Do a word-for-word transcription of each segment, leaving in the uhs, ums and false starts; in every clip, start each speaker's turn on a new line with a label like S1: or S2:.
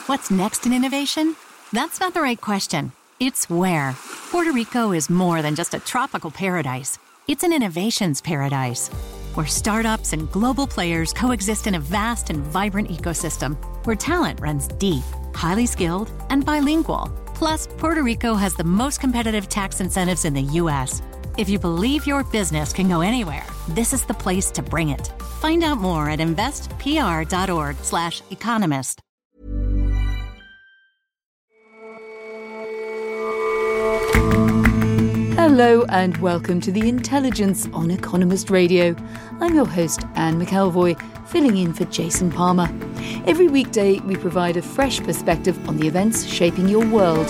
S1: What's next in innovation? That's not the right question. It's where. Puerto Rico is more than just a tropical paradise. It's an innovations paradise, where startups and global players coexist in a vast and vibrant ecosystem, where talent runs deep, highly skilled, and bilingual. Plus, Puerto Rico has the most competitive tax incentives in the U S. If you believe your business can go anywhere, this is the place to bring it. Find out more at investpr.org slash economist.
S2: Hello and welcome to The Intelligence on Economist Radio. I'm your host, Anne McElvoy, filling in for Jason Palmer. Every weekday, we provide a fresh perspective on the events shaping your world.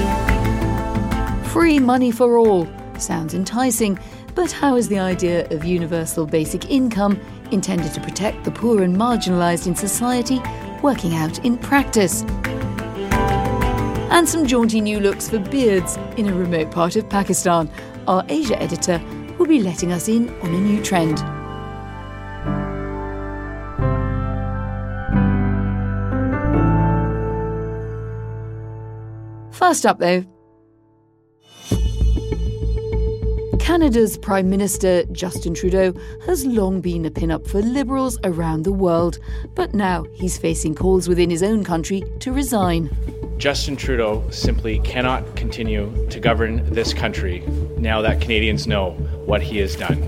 S2: Free money for all sounds enticing, but how is the idea of universal basic income, intended to protect the poor and marginalised in society, working out in practice? And some jaunty new looks for beards in a remote part of Pakistan. Our Asia editor will be letting us in on a new trend. First up, though, Canada's Prime Minister Justin Trudeau has long been a pin-up for Liberals around the world, but now he's facing calls within his own country to resign.
S3: Justin Trudeau simply cannot continue to govern this country now that Canadians know what he has done.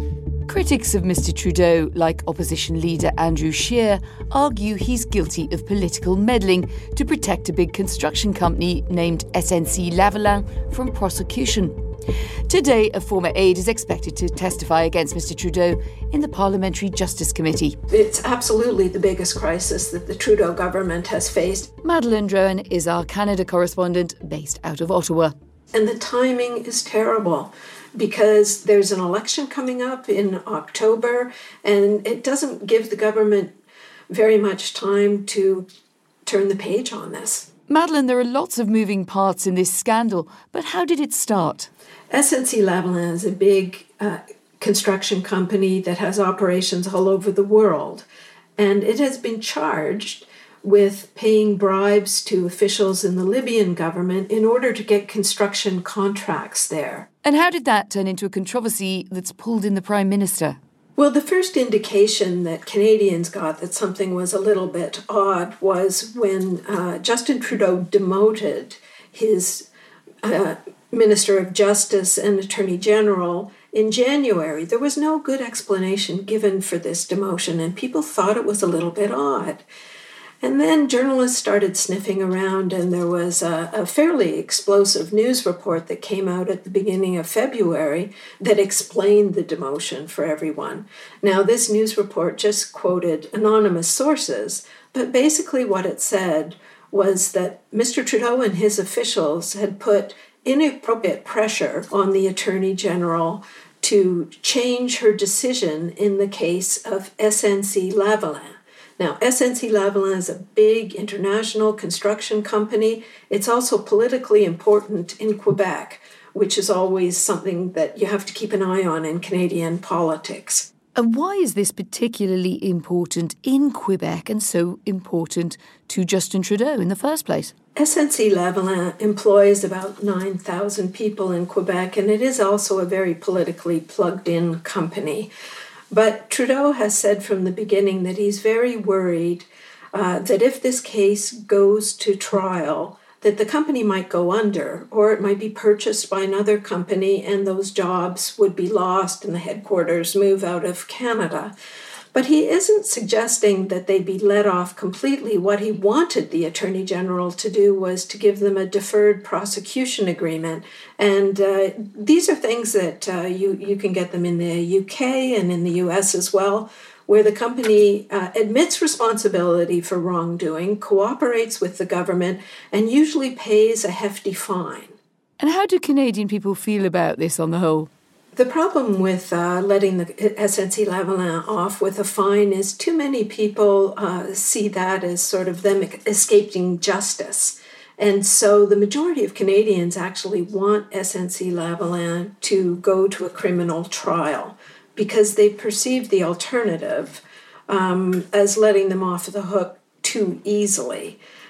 S2: Critics of Mister Trudeau, like opposition leader Andrew Scheer, argue he's guilty of political meddling to protect a big construction company named S N C Lavalin from prosecution. Today, a former aide is expected to testify against Mister Trudeau in the Parliamentary Justice Committee.
S4: It's absolutely the biggest crisis that the Trudeau government has faced.
S2: Madeleine Drouin is our Canada correspondent based out of Ottawa.
S4: And the timing is terrible because there's an election coming up in October, and it doesn't give the government very much time to turn the page on this.
S2: Madeleine, there are lots of moving parts in this scandal, but how did it start?
S4: S N C Lavalin is a big uh, construction company that has operations all over the world, and it has been charged with paying bribes to officials in the Libyan government in order to get construction contracts there.
S2: And how did that turn into a controversy that's pulled in the Prime Minister?
S4: Well, the first indication that Canadians got that something was a little bit odd was when uh, Justin Trudeau demoted his uh, Minister of Justice and Attorney General in January. There was no good explanation given for this demotion, and people thought it was a little bit odd. And then journalists started sniffing around, and there was a, a fairly explosive news report that came out at the beginning of February that explained the demotion for everyone. Now, this news report just quoted anonymous sources, but basically what it said was that Mister Trudeau and his officials had put inappropriate pressure on the Attorney General to change her decision in the case of S N C Lavalin. Now, S N C Lavalin is a big international construction company. It's also politically important in Quebec, which is always something that you have to keep an eye on in Canadian politics.
S2: And why is this particularly important in Quebec and so important to Justin Trudeau in the first place?
S4: S N C Lavalin employs about nine thousand people in Quebec, and it is also a very politically plugged-in company. But Trudeau has said from the beginning that he's very worried uh, that if this case goes to trial, that the company might go under, or it might be purchased by another company and those jobs would be lost and the headquarters move out of Canada. But he isn't suggesting that they be let off completely. What he wanted the Attorney General to do was to give them a deferred prosecution agreement. And uh, these are things that uh, you, you can get them in the U K and in the U S as well, where the company uh, admits responsibility for wrongdoing, cooperates with the government, and usually pays a hefty fine.
S2: And how do Canadian people feel about this on the whole?
S4: The problem with uh, letting the S N C Lavalin off with a fine is too many people uh, see that as sort of them escaping justice. And so the majority of Canadians actually want S N C Lavalin to go to a criminal trial because they perceive the alternative um, as letting them off the hook too easily.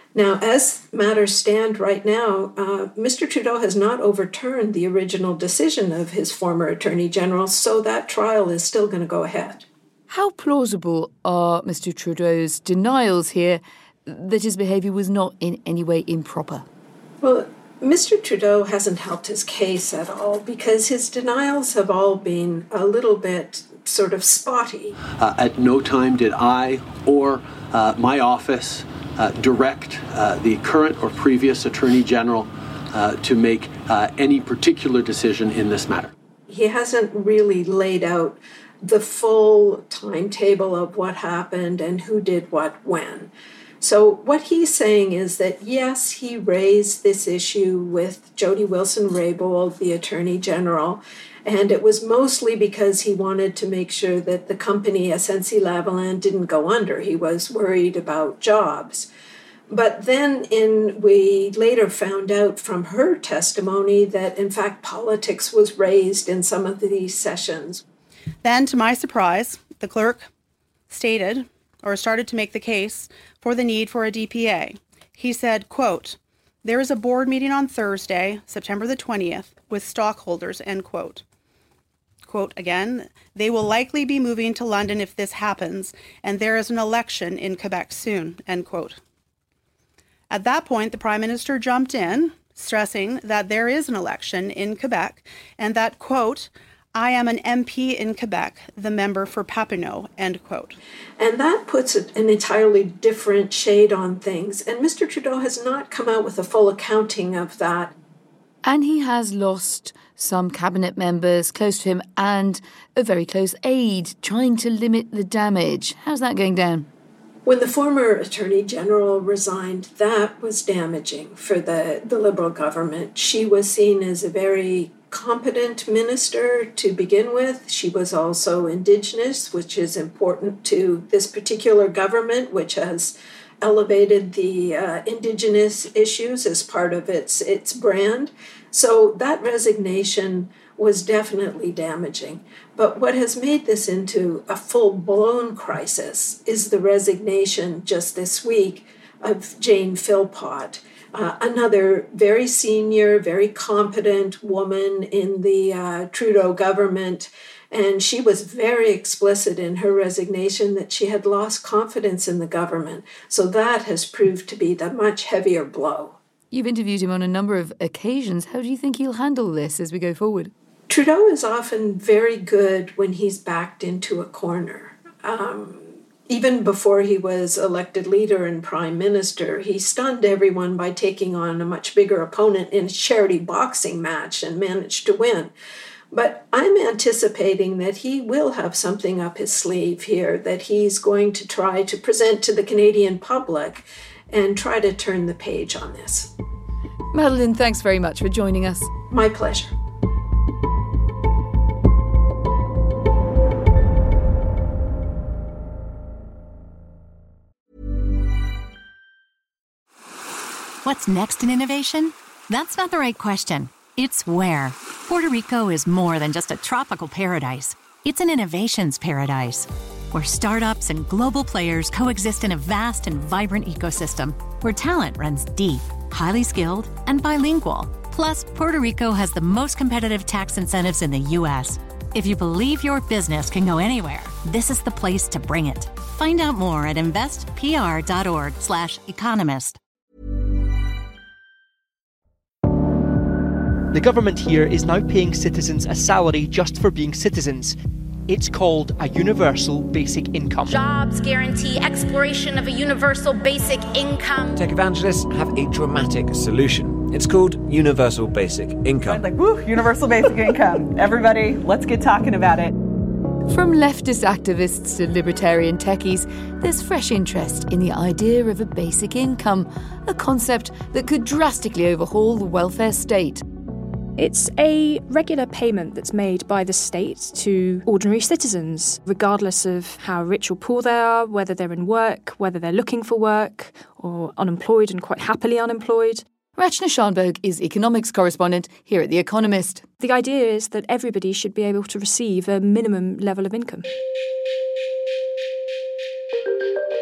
S4: Now, as matters stand right now, uh, Mister Trudeau has not overturned the original decision of his former Attorney General, so that trial is still going to go ahead.
S2: How plausible are Mister Trudeau's denials here that his behaviour was not in any way improper?
S4: Well, Mister Trudeau hasn't helped his case at all because his denials have all been a little bit sort of spotty.
S5: Uh, at no time did I or uh, my office uh, direct uh, the current or previous Attorney General uh, to make uh, any particular decision in this matter.
S4: He hasn't really laid out the full timetable of what happened and who did what when. So what he's saying is that, yes, he raised this issue with Jody Wilson-Raybould, the Attorney General, and it was mostly because he wanted to make sure that the company S N C-Lavalin didn't go under. He was worried about jobs. But then in, we later found out from her testimony that, in fact, politics was raised in some of these sessions.
S6: Then, to my surprise, the clerk stated or started to make the case for the need for a D P A. He said, quote, "There is a board meeting on Thursday, September the twentieth, with stockholders," end quote. Quote again, "They will likely be moving to London if this happens, and there is an election in Quebec soon," end quote. At that point, the Prime Minister jumped in, stressing that there is an election in Quebec and that, quote, "I am an M P in Quebec, the member for Papineau," end quote.
S4: And that puts an entirely different shade on things. And Mister Trudeau has not come out with a full accounting of that.
S2: And he has lost some cabinet members close to him and a very close aide trying to limit the damage. How's that going down?
S4: When the former Attorney General resigned, that was damaging for the, the Liberal government. She was seen as a very competent minister to begin with. She was also Indigenous, which is important to this particular government, which has elevated the uh, Indigenous issues as part of its its brand. So that resignation was definitely damaging. But what has made this into a full-blown crisis is the resignation just this week of Jane Philpott, uh, another very senior, very competent woman in the uh, Trudeau government. And she was very explicit in her resignation that she had lost confidence in the government. So that has proved to be the much heavier blow.
S2: You've interviewed him on a number of occasions. How do you think he'll handle this as we go forward?
S4: Trudeau is often very good when he's backed into a corner. Um, even before he was elected leader and prime minister, he stunned everyone by taking on a much bigger opponent in a charity boxing match and managed to win. But I'm anticipating that he will have something up his sleeve here that he's going to try to present to the Canadian public and try to turn the page on this.
S2: Madeleine, thanks very much for joining us.
S4: My pleasure.
S1: What's next in innovation? That's not the right question. It's where. Puerto Rico is more than just a tropical paradise. It's an innovations paradise, where startups and global players coexist in a vast and vibrant ecosystem, where talent runs deep, highly skilled, and bilingual. Plus, Puerto Rico has the most competitive tax incentives in the U S. If you believe your business can go anywhere, this is the place to bring it. Find out more at investpr.org slash economist.
S7: The government here is now paying citizens a salary just for being citizens. It's called a universal basic income.
S8: Jobs guarantee, exploration of a universal basic income.
S9: Tech evangelists have a dramatic solution. It's called universal basic income.
S10: Like, woo, universal basic income. Everybody, let's get talking about it.
S2: From leftist activists to libertarian techies, there's fresh interest in the idea of a basic income, a concept that could drastically overhaul the welfare state.
S11: It's a regular payment that's made by the state to ordinary citizens, regardless of how rich or poor they are, whether they're in work, whether they're looking for work, or unemployed and quite happily unemployed.
S2: Rachna Shanberg is economics correspondent here at The Economist.
S11: The idea is that everybody should be able to receive a minimum level of income.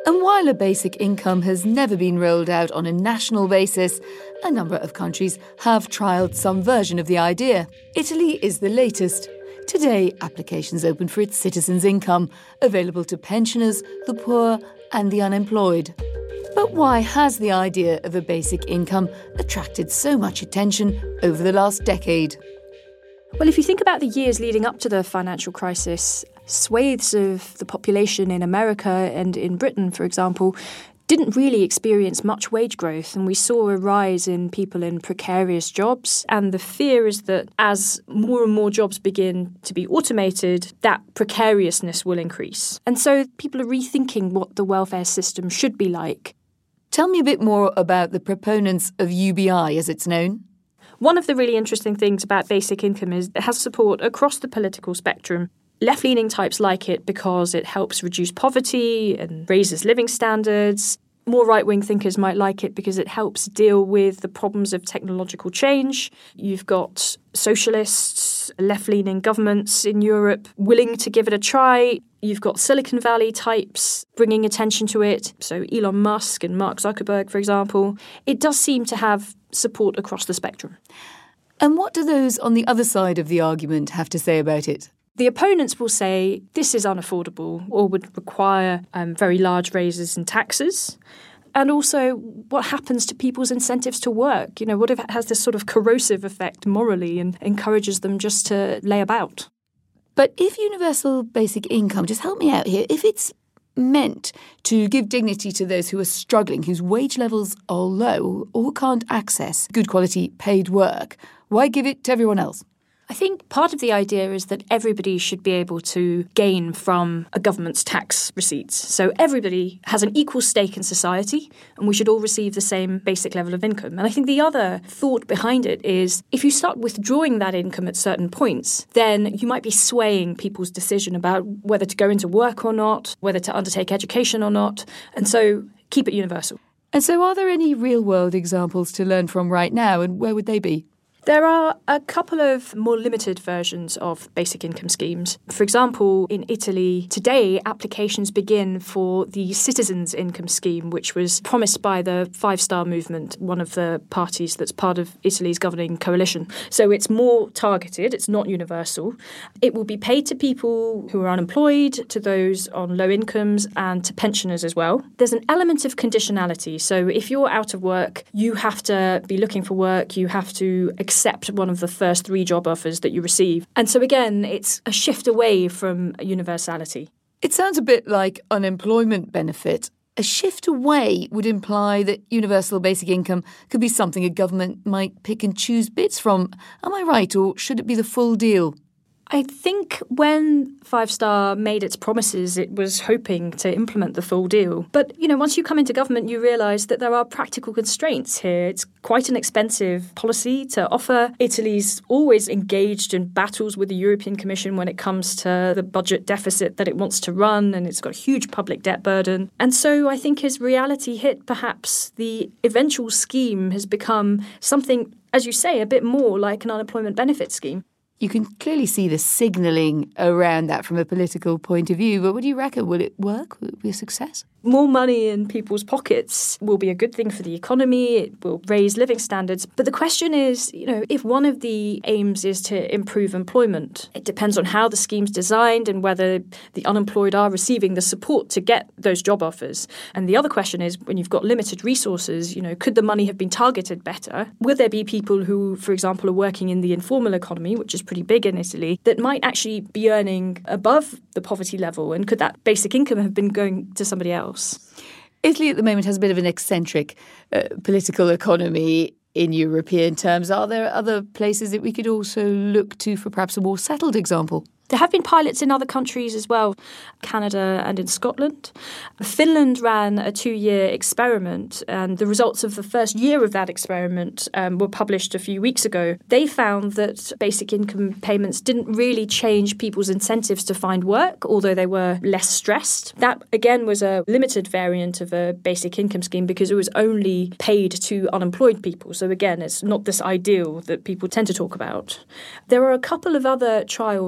S2: And while a basic income has never been rolled out on a national basis, a number of countries have trialled some version of the idea. Italy is the latest. Today, applications open for its citizens' income, available to pensioners, the poor and the unemployed. But why has the idea of a basic income attracted so much attention over the last decade?
S11: Well, if you think about the years leading up to the financial crisis, swathes of the population in America and in Britain, for example, didn't really experience much wage growth, and we saw a rise in people in precarious jobs. And the fear is that as more and more jobs begin to be automated, that precariousness will increase. And so people are rethinking what the welfare system should be like.
S2: Tell me a bit more about the proponents of U B I, as it's known.
S11: One of the really interesting things about basic income is it has support across the political spectrum. Left-leaning types like it because it helps reduce poverty and raises living standards. More right-wing thinkers might like it because it helps deal with the problems of technological change. You've got socialists, left-leaning governments in Europe willing to give it a try. You've got Silicon Valley types bringing attention to it. So Elon Musk and Mark Zuckerberg, for example. It does seem to have support across the spectrum.
S2: And what do those on the other side of the argument have to say about it?
S11: The opponents will say this is unaffordable or would require um, very large raises in taxes. And also, what happens to people's incentives to work? You know, what if it has this sort of corrosive effect morally and encourages them just to lay about?
S2: But if universal basic income, just help me out here, if it's meant to give dignity to those who are struggling, whose wage levels are low or can't access good quality paid work, why give it to everyone else?
S11: I think part of the idea is that everybody should be able to gain from a government's tax receipts. So everybody has an equal stake in society and we should all receive the same basic level of income. And I think the other thought behind it is if you start withdrawing that income at certain points, then you might be swaying people's decision about whether to go into work or not, whether to undertake education or not. And so keep it universal.
S2: And so are there any real-world examples to learn from right now, and where would they be?
S11: There are a couple of more limited versions of basic income schemes. For example, in Italy, today applications begin for the citizens' income scheme, which was promised by the Five Star Movement, one of the parties that's part of Italy's governing coalition. So it's more targeted, it's not universal. It will be paid to people who are unemployed, to those on low incomes, and to pensioners as well. There's an element of conditionality. So if you're out of work, you have to be looking for work, you have to accept one of the first three job offers that you receive. And so again, it's a shift away from universality.
S2: It sounds a bit like unemployment benefit. A shift away would imply that universal basic income could be something a government might pick and choose bits from. Am I right, or should it be the full deal?
S11: I think when Five Star made its promises, it was hoping to implement the full deal. But, you know, once you come into government, you realise that there are practical constraints here. It's quite an expensive policy to offer. Italy's always engaged in battles with the European Commission when it comes to the budget deficit that it wants to run, and it's got a huge public debt burden. And so I think as reality hit, perhaps the eventual scheme has become something, as you say, a bit more like an unemployment benefit scheme.
S2: You can clearly see the signalling around that from a political point of view, but what do you reckon? Will it work? Will it be a success?
S11: More money in people's pockets will be a good thing for the economy. It will raise living standards. But the question is, you know, if one of the aims is to improve employment, it depends on how the scheme's designed and whether the unemployed are receiving the support to get those job offers. And the other question is, when you've got limited resources, you know, could the money have been targeted better? Will there be people who, for example, are working in the informal economy, which is pretty big in Italy, that might actually be earning above the poverty level? And could that basic income have been going to somebody else?
S2: Italy at the moment has a bit of an eccentric uh, political economy in European terms. Are there other places that we could also look to for perhaps a more settled example?
S11: There have been pilots in other countries as well, Canada and in Scotland. Finland ran a two-year experiment, and the results of the first year of that experiment um, were published a few weeks ago. They found that basic income payments didn't really change people's incentives to find work, although they were less stressed. That, again, was a limited variant of a basic income scheme because it was only paid to unemployed people. So, again, it's not this ideal that people tend to talk about. There are a couple of other trials that are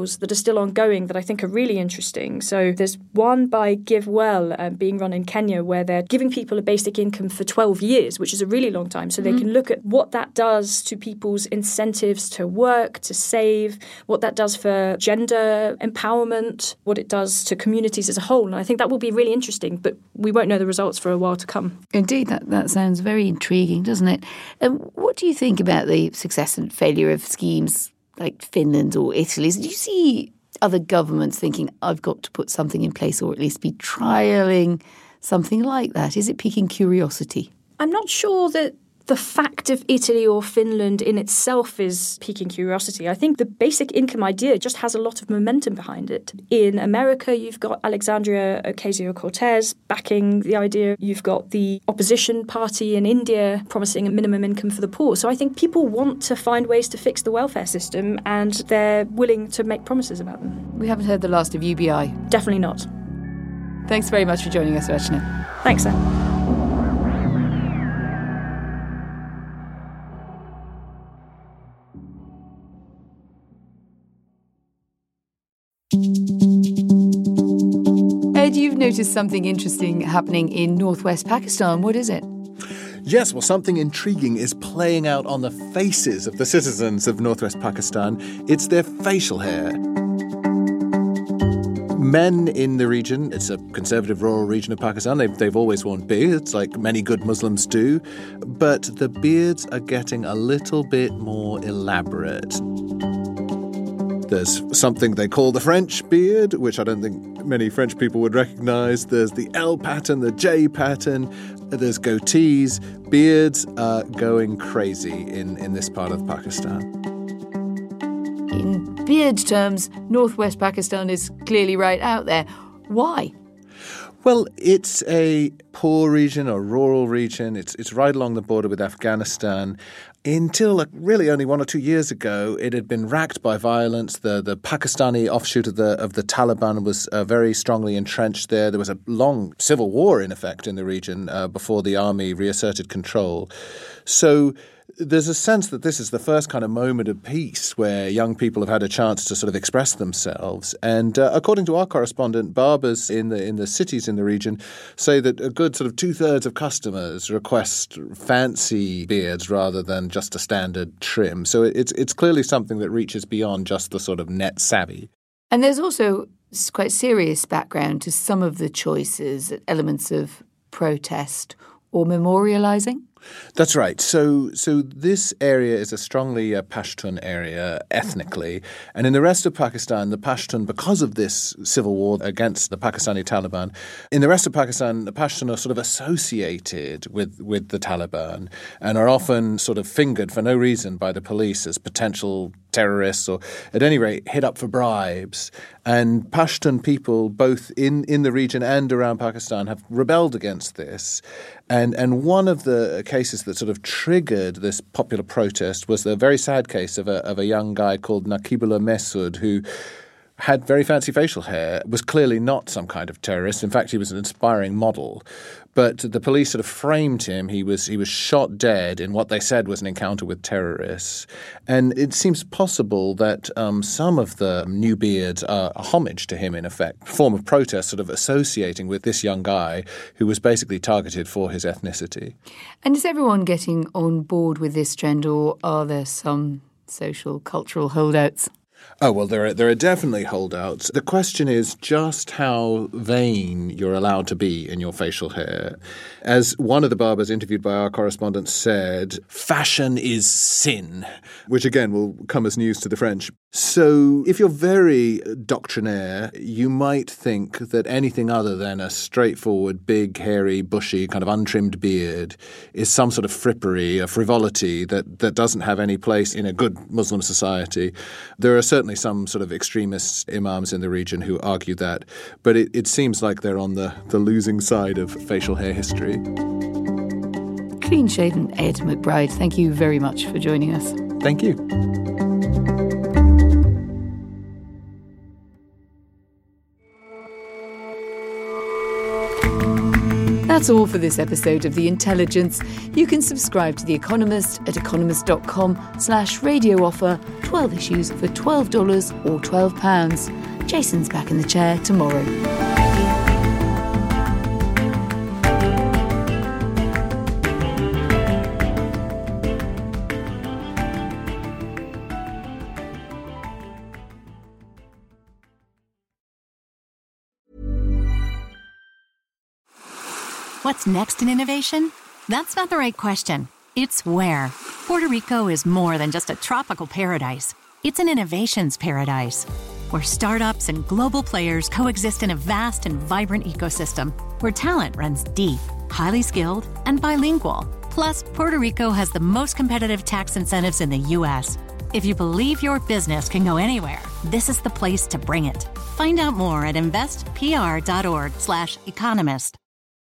S11: still ongoing that I think are really interesting. So there's one by Give Well uh, being run in Kenya where they're giving people a basic income for twelve years, which is a really long time. So mm-hmm. they can look at what that does to people's incentives to work, to save, what that does for gender empowerment, what it does to communities as a whole. And I think that will be really interesting, but we won't know the results for a while to come.
S2: Indeed, that, that sounds very intriguing, doesn't it? Um, what do you think about the success and failure of schemes like Finland or Italy's? Do you see other governments thinking, I've got to put something in place or at least be trialling something like that? Is it piquing curiosity?
S11: I'm not sure that the fact of Italy or Finland in itself is piquing curiosity. I think the basic income idea just has a lot of momentum behind it. In America, you've got Alexandria Ocasio-Cortez backing the idea. You've got the opposition party in India promising a minimum income for the poor. So I think people want to find ways to fix the welfare system and they're willing to make promises about them.
S2: We haven't heard the last of U B I.
S11: Definitely not.
S2: Thanks very much for joining us, Rachna.
S11: Thanks, Anne.
S2: Ed, you've noticed something interesting happening in northwest Pakistan. What is it?
S12: Yes, well, something intriguing is playing out on the faces of the citizens of northwest Pakistan. It's their facial hair. Men in the region, it's a conservative rural region of Pakistan, they've, they've always worn beards, like many good Muslims do, but the beards are getting a little bit more elaborate. There's something they call the French beard, which I don't think many French people would recognize. There's the L pattern, the J pattern. There's goatees. Beards are going crazy in, in this part of Pakistan.
S2: In beard terms, northwest Pakistan is clearly right out there. Why?
S12: Well, it's a poor region, a rural region. It's it's right along the border with Afghanistan. Until like, really only one or two years ago, it had been racked by violence. The the Pakistani offshoot of the of the Taliban was uh, very strongly entrenched there. There was a long civil war, in effect, in the region uh, before the army reasserted control. So there's a sense that this is the first kind of moment of peace where young people have had a chance to sort of express themselves. And uh, according to our correspondent, barbers in the in the cities in the region say that a good sort of two-thirds of customers request fancy beards rather than just a standard trim. So it's it's clearly something that reaches beyond just the sort of net savvy.
S2: And there's also quite serious background to some of the choices, elements of protest or memorializing.
S12: That's right. So so this area is a strongly uh, Pashtun area ethnically. And in the rest of Pakistan, the Pashtun, because of this civil war against the Pakistani Taliban, in the rest of Pakistan, the Pashtun are sort of associated with, with the Taliban and are often sort of fingered for no reason by the police as potential terrorists or, at any rate, hit up for bribes. And Pashtun people, both in, in the region and around Pakistan, have rebelled against this. And and one of the cases that sort of triggered this popular protest was the very sad case of a of a young guy called Naqibullah Mehsud, who had very fancy facial hair, was clearly not some kind of terrorist. In fact, he was an inspiring model. But the police sort of framed him. He was he was shot dead in what they said was an encounter with terrorists. And it seems possible that um, some of the new beards are a homage to him, in effect, a form of protest sort of associating with this young guy who was basically targeted for his ethnicity.
S2: And is everyone getting on board with this trend, or are there some social, cultural holdouts?
S12: Oh, well, there are, there are definitely holdouts. The question is just how vain you're allowed to be in your facial hair. As one of the barbers interviewed by our correspondent said, fashion is sin, which again will come as news to the French. So if you're very doctrinaire, you might think that anything other than a straightforward, big, hairy, bushy, kind of untrimmed beard is some sort of frippery, a frivolity that, that doesn't have any place in a good Muslim society. There are certainly some sort of extremist imams in the region who argue that, but it, it seems like they're on the, the losing side of facial hair history.
S2: Clean-shaven Ed McBride, thank you very much for joining us.
S12: Thank you.
S2: That's That's all for this episode of The Intelligence. You can subscribe to The Economist at economist.com slash radio offer, twelve issues for twelve dollars or twelve pounds. Jason's back in the chair tomorrow.
S1: What's next in innovation? That's not the right question. It's where. Puerto Rico is more than just a tropical paradise. It's an innovations paradise, where startups and global players coexist in a vast and vibrant ecosystem, where talent runs deep, highly skilled, and bilingual. Plus, Puerto Rico has the most competitive tax incentives in the U S. If you believe your business can go anywhere, this is the place to bring it. Find out more at investpr.org slash economist.